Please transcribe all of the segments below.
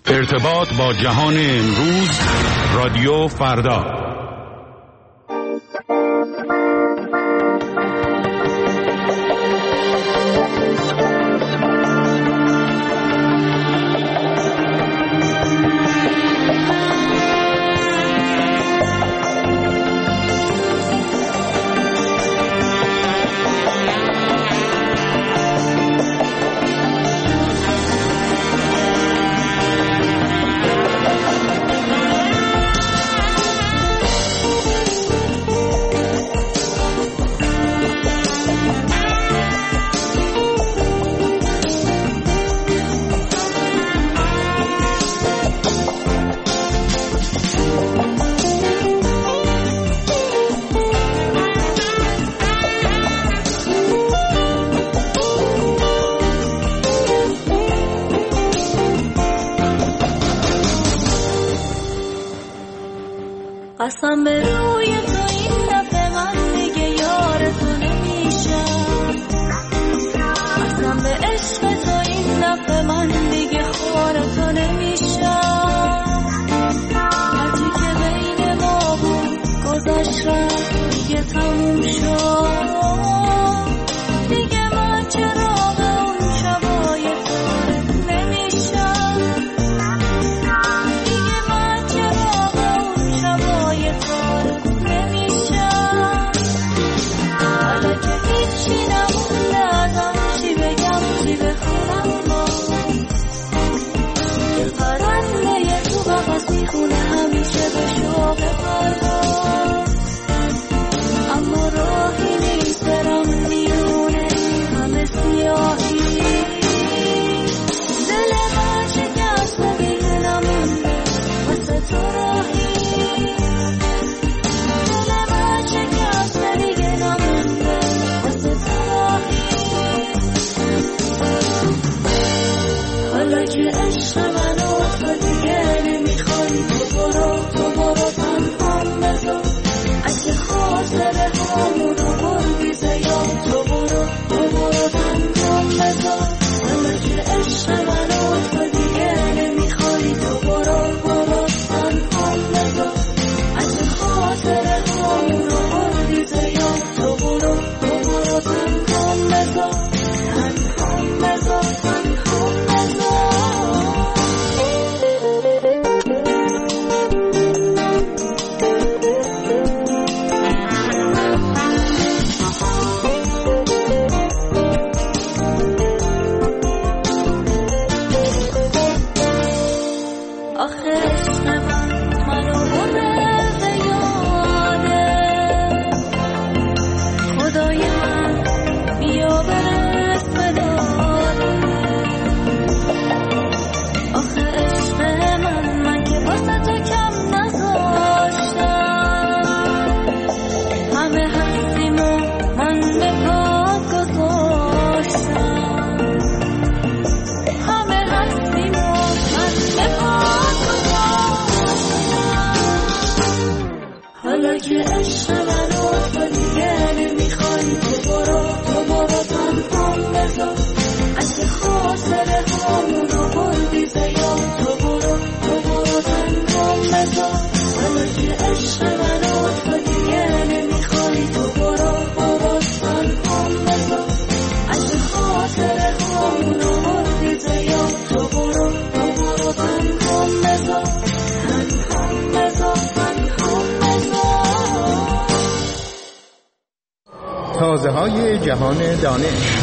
ارتباط با جهان امروز، رادیو فردا. قسم به روی تو این دفعه من دیگه یار تو نمیشم، قسم به عشق تو این دفعه من دیگه خوار تو نمیشم. هرچی که بین ما بود گذشت رفت دیگه تموم شد، دیگه من چراغ اون شبای تو نمیشم، دیگه من چراغ اون شبای تو نمیشم. حالا که هیچی نمونده ازم، چی بگم چی بخونم ما، یه پرنده تو قفس میخونه همیشه به شوق پرواز، اما راهی نیست برم میونه این همه سیاهی. دل من شکسته دیگه نمونده واسه تو راهی، دل من شکسته دیگه نمونده واسه تو راهی. حالا که عشق منو تو دیگه نمیخوای، تو برو تنهام بذار، اگه خاطره هامونو بردی زیاد، تو برو تنهام بذار. حالا که عشق منو تو دیگه نمیخوای، تو برو تنهام بذار، اگه خاطره هامونو بردی زیاد، تو برو تنهام بذار، تنهام بذار، تنهام بذار. آخه عشق منو برده به یاده، خدای من بیا برس به داده. آخه عشق من که واسه تو کم نذاشتم، همه هستیم و من به پا گذاشتم، همه هستیم و من به پا. حالا که عشق منو تو دیگه نمیخوای، تو برو تنهام بذار، اگه خاطره هامونو بردی زیاد، تو برو تنهام بذار. حالا که عشق منو تو دیگه نمیخوای، تو برو تنهام بذار، اگه خاطره هامونو بردی زیاد، تو برو تنهام بذار، تنهام بذار، تنهام بذار. تازه‌های جهان دانش.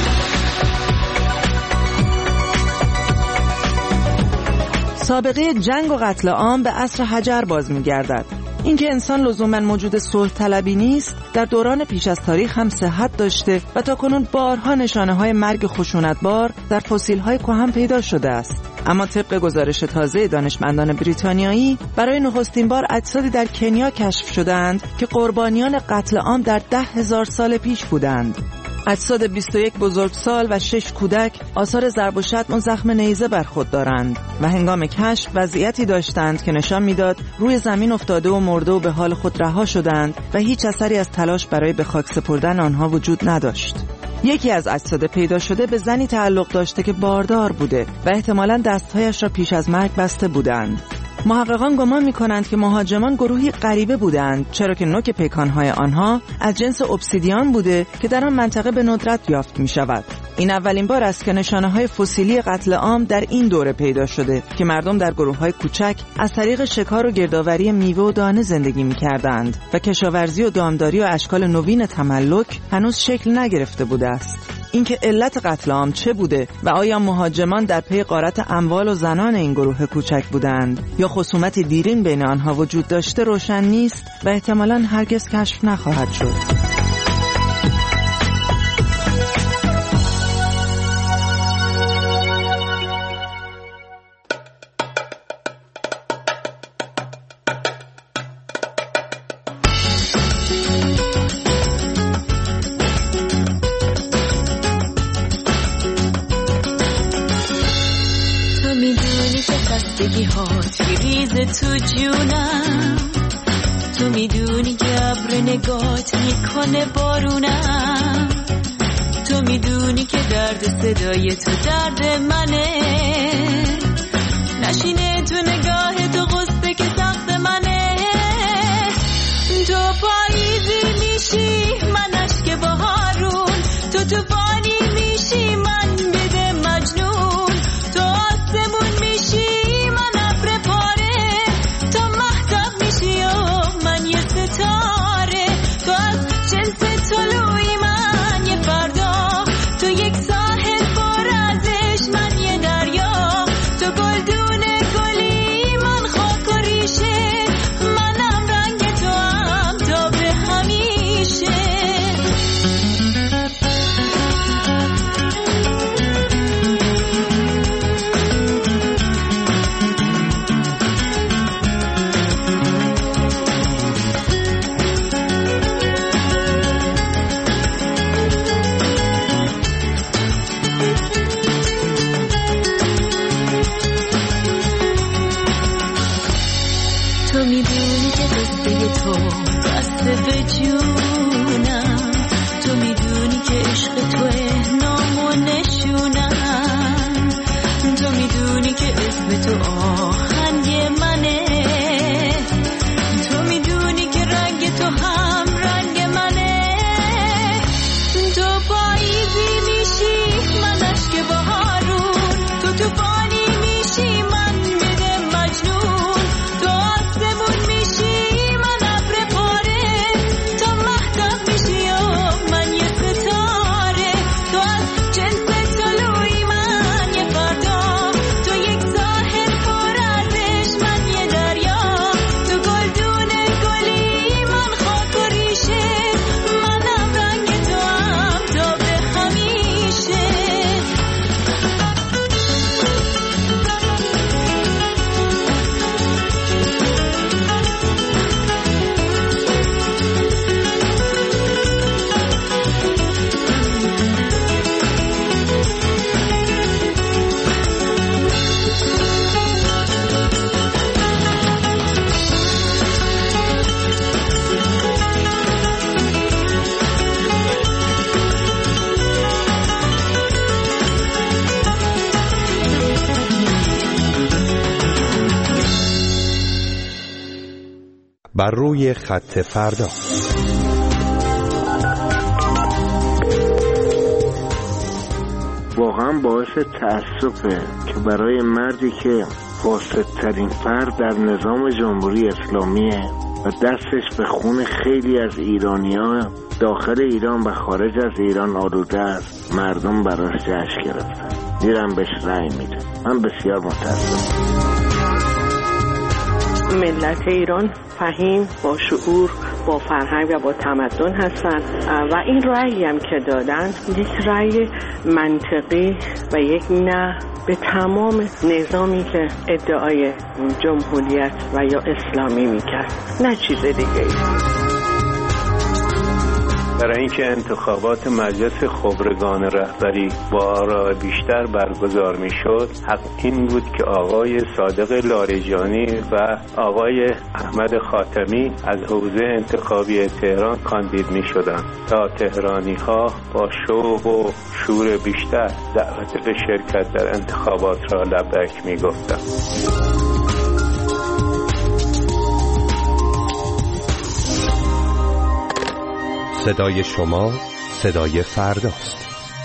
سابقه جنگ و قتل عام به عصر حجر باز می‌گردد. اینکه انسان لزوماً موجود صلح طلبی نیست، در دوران پیش از تاریخ هم صحت داشته و تاکنون بارها نشانه‌های مرگ خشونتبار در فسیل‌های کهن پیدا شده است. اما طبق گزارش تازه دانشمندان بریتانیایی، برای نخستین بار اجسادی در کنیا کشف شدند که قربانیان قتل عام در 10,000 سال پیش بودند. اجساد 21 بزرگسال و 6 کودک آثار ضرب و شتم و زخم نیزه بر خود دارند و هنگام کشف وضعیتی داشتند که نشان میداد روی زمین افتاده و مرده و به حال خود رها شدند و هیچ اثری از تلاش برای به خاک سپردن آنها وجود نداشت. یکی از اجساد پیدا شده به زنی تعلق داشته که باردار بوده و احتمالاً دستهایش را پیش از مرگ بسته بودند. محققان گمان می‌کنند که مهاجمان گروهی غریبه بودند، چرا که نوک پیکان‌های آنها از جنس obsidian بوده که در آن منطقه به ندرت یافت می‌شود. این اولین بار است که نشانه‌های فسیلی قتل عام در این دوره پیدا شده که مردم در گروه‌های کوچک از طریق شکار و گردآوری میوه و دانه زندگی می‌کردند و کشاورزی و دامداری و اشکال نوین تملک هنوز شکل نگرفته بوده است. اینکه علت قتل عام چه بوده و آیا مهاجمان در پی غارت اموال و زنان این گروه کوچک بودند یا خصومت دیرین بین آنها وجود داشته روشن نیست و احتمالاً هرگز کشف نخواهد شد. تو جونم تو میدونی که ابر نگات میکنه بارونم تو میدونی که درد صدای تو درد منه نشینه تو نگاه تو غصه که سخت منه تو پاییزی میشی من اشک بهارون تو طوفانی میشی من بده مجنون تو آسمون میشی بر روی خط فردا. واقعا باعث تأسفه که برای مردی که فاسدترین فرد در نظام جمهوری اسلامیه و دستش به خون خیلی از ایرانی‌ها داخل ایران و خارج از ایران آلوده است، مردم براش جشن گرفتن، میرن بهش رأی میده. من بسیار متأسفم. ملت ایران فهیم، با شعور، با فرهنگ و با تمدن هستن و این رأیی هم که دادن یک رأی منطقی و یک نه به تمام نظامی که ادعای جمهوریت و یا اسلامی میکرد، نه چیز دیگه ای. برای اینکه انتخابات مجلس خبرگان رهبری با آرا بیشتر برگزار میشد، حق این بود که آقای صادق لاریجانی و آقای احمد خاتمی از حوزه انتخابی تهران کاندید میشدند تا تهرانی ها با شوق و شور بیشتر دعوت به شرکت در انتخابات را لبیک میگفتند. صدای شما صدای فرداست.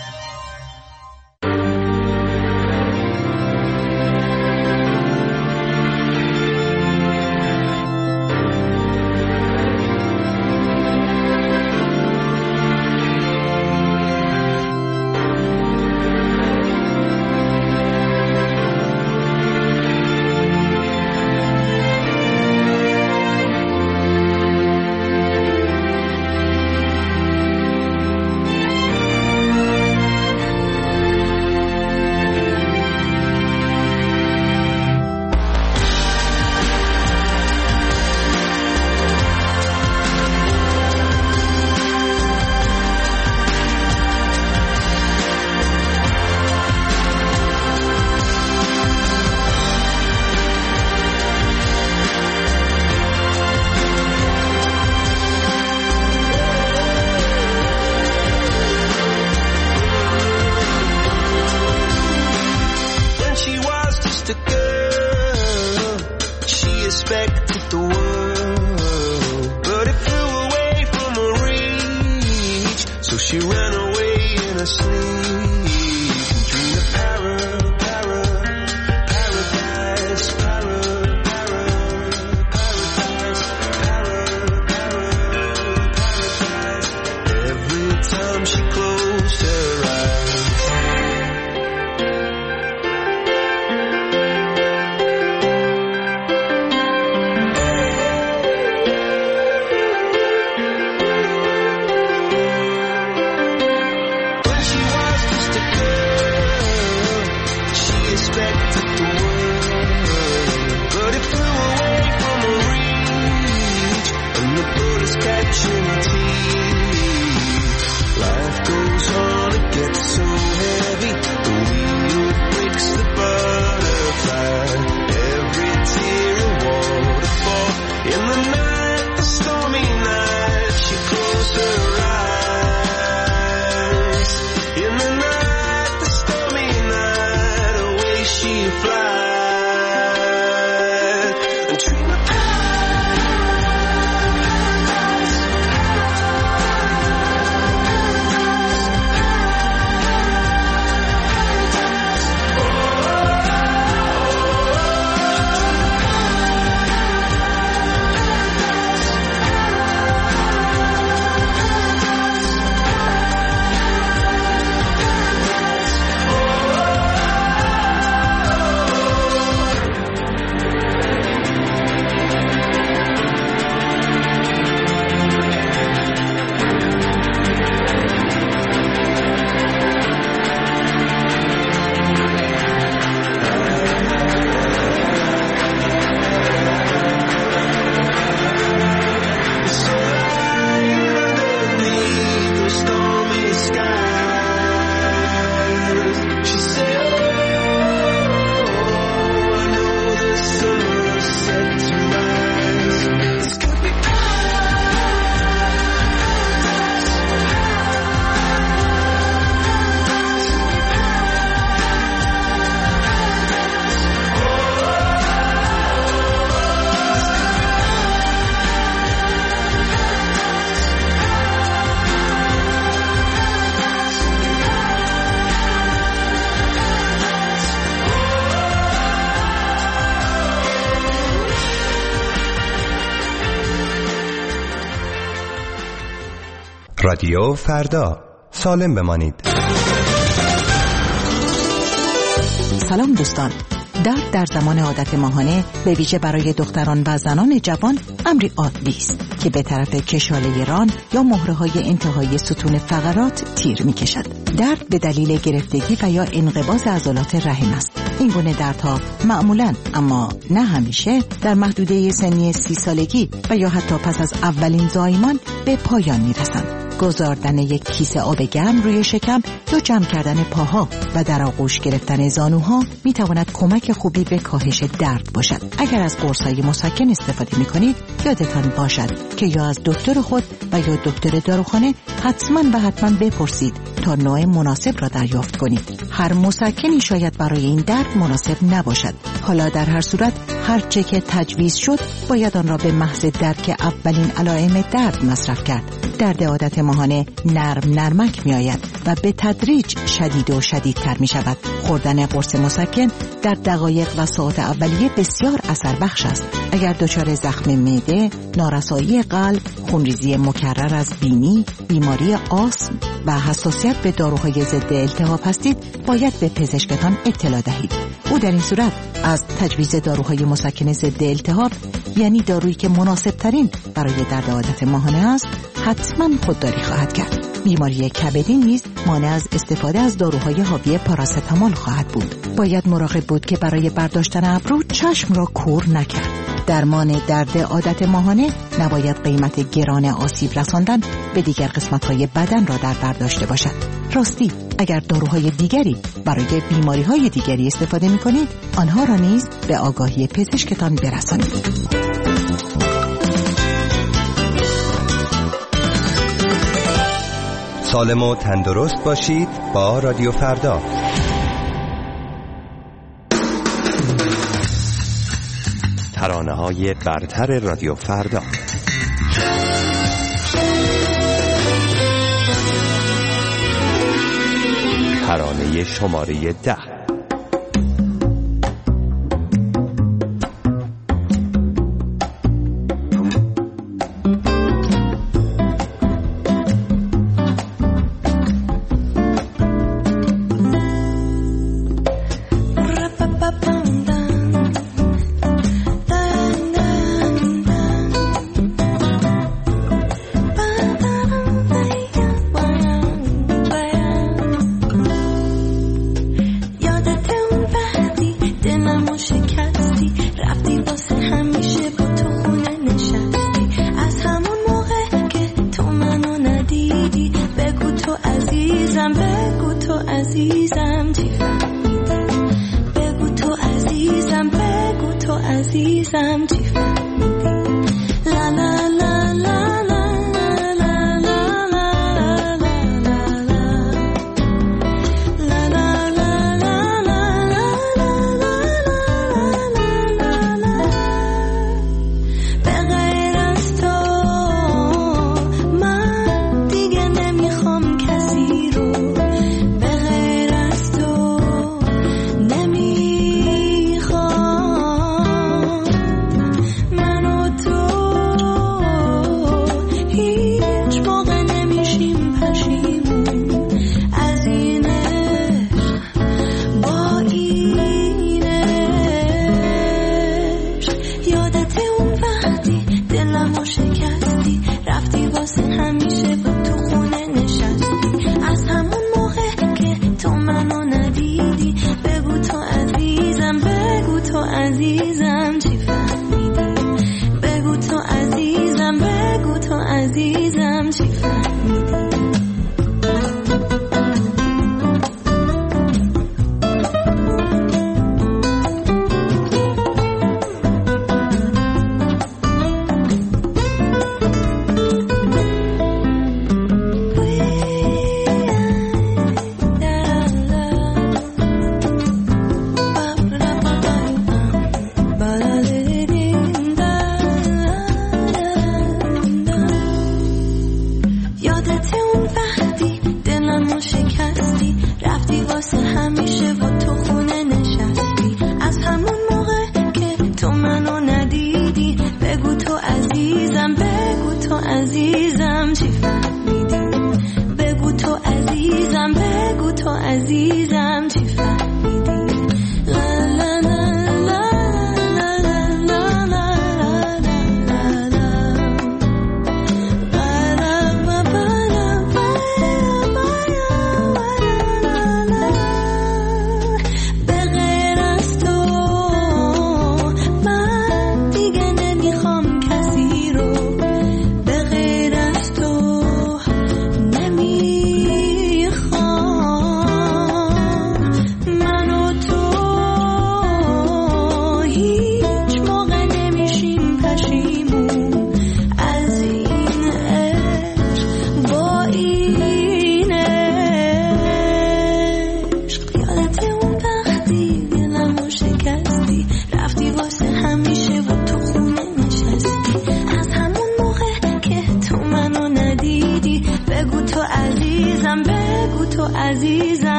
رادیو فردا، سالم بمانید. سلام دوستان. درد در زمان عادت ماهانه به ویژه برای دختران و زنان جوان امری عادی است که به طرف کشاله ران یا مهره‌های انتهایی ستون فقرات تیر می‌کشد. درد به دلیل گرفتگی و یا انقباض عضلات رحم است. این گونه دردها معمولاً اما نه همیشه در محدوده سنی 30 سالگی و یا حتی پس از اولین زایمان به پایان می‌رسند. گذاردن یک کیسه آب گرم روی شکم یا جمع کردن پاها و در آغوش گرفتن زانوها می تواند کمک خوبی به کاهش درد باشد. اگر از قرص‌های مسکن استفاده می کنید یادتان باشد که یا از دکتر خود و یا دکتر داروخانه حتما بپرسید تا نوع مناسب را دریافت کنید. هر مسکنی شاید برای این درد مناسب نباشد. حالا در هر صورت هر چه که تجویز شد باید آن را به محض درک اولین علائم درد مصرف کرد. درد عادت ماهانه نرمک می آید و به تدریج شدید و شدیدتر می شود. خوردن قرص مسکن در دقایق و ساعات اولیه بسیار اثر بخش است. اگر دچار زخم معده، نارسایی قلب، خونریزی مکرر از بینی، بیماری آسم و حساسیت به داروهای ضد التهاب هستید، باید به پزشکتان اطلاع دهید. او در این صورت از تجویز داروهای مسکن ضد التهاب، یعنی دارویی که مناسب ترین برای درد عادت ماهانه است، حتما خودداری خواهد کرد. بیماری کبدی نیز مانع از استفاده از داروهای حاوی پاراستامول خواهد بود. باید مراقب بود که برای برداشتن ابرو چشم را کور نکرد. درمان درد عادت ماهانه نباید قیمت گران آسیب رساندن به دیگر قسمت‌های بدن را در بر داشته باشد. راستی اگر داروهای دیگری برای بیماری‌های دیگری استفاده می‌کنید، آنها را نیز به آگاهی پزشکتان برسانید. سالم و تندرست باشید با رادیو فردا. ترانه‌های برتر رادیو فردا. ترانه شماره 10.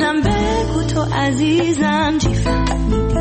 بازم بگو تو عزیزم چی فهمیدی.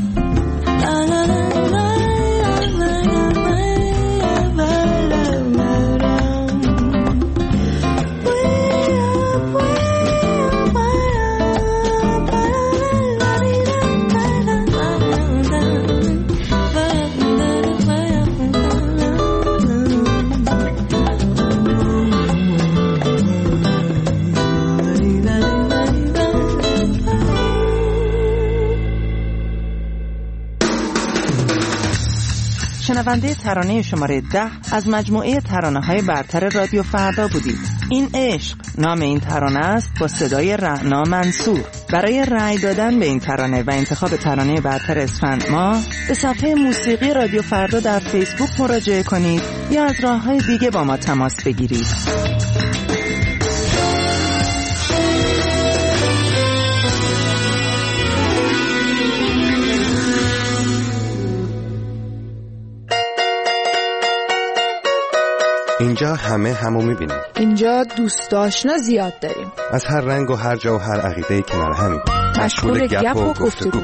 شنونده ترانه شماره 10 از مجموعه ترانه‌های برتر رادیو فردا بودید. این عشق نام این ترانه است با صدای رعنا منصور. برای رأی دادن به این ترانه و انتخاب ترانه برتر اسفند ماه به صفحه موسیقی رادیو فردا در فیسبوک مراجعه کنید یا از راه‌های دیگه با ما تماس بگیرید. اینجا همه همو میبینیم. اینجا دوست آشنا زیاد داریم. از هر رنگ و هر جا و هر عقیده‌ای کنار همیم. مشغول گپ و گفتگو.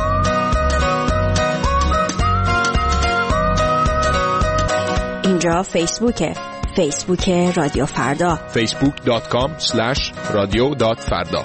اینجا فیسبوک رادیو فردا. facebook.com/radio.farda.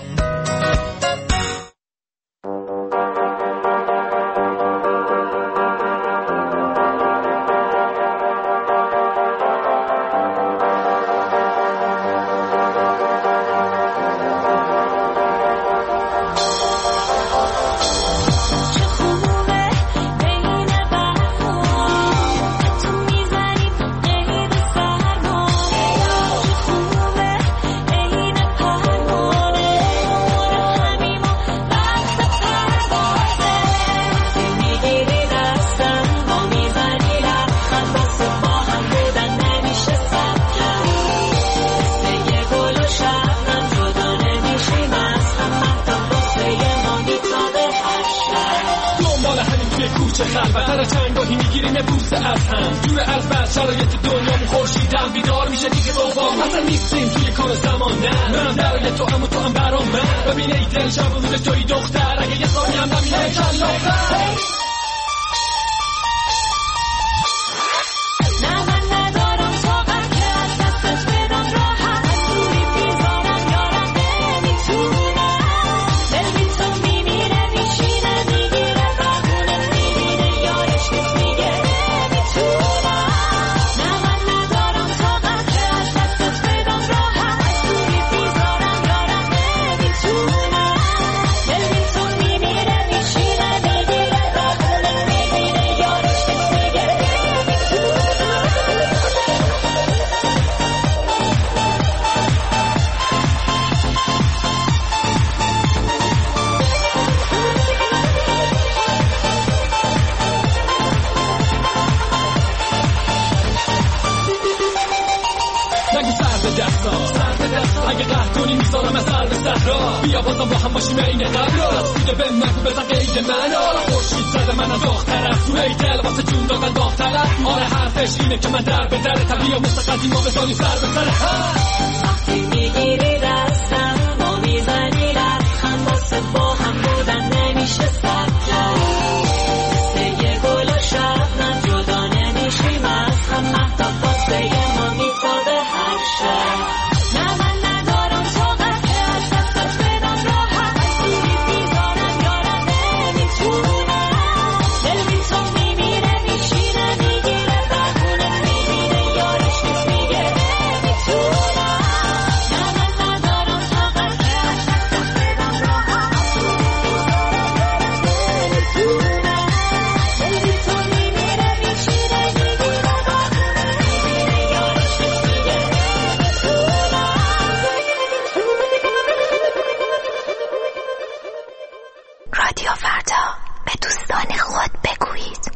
رادیو فردا به دوستان خود بگویید.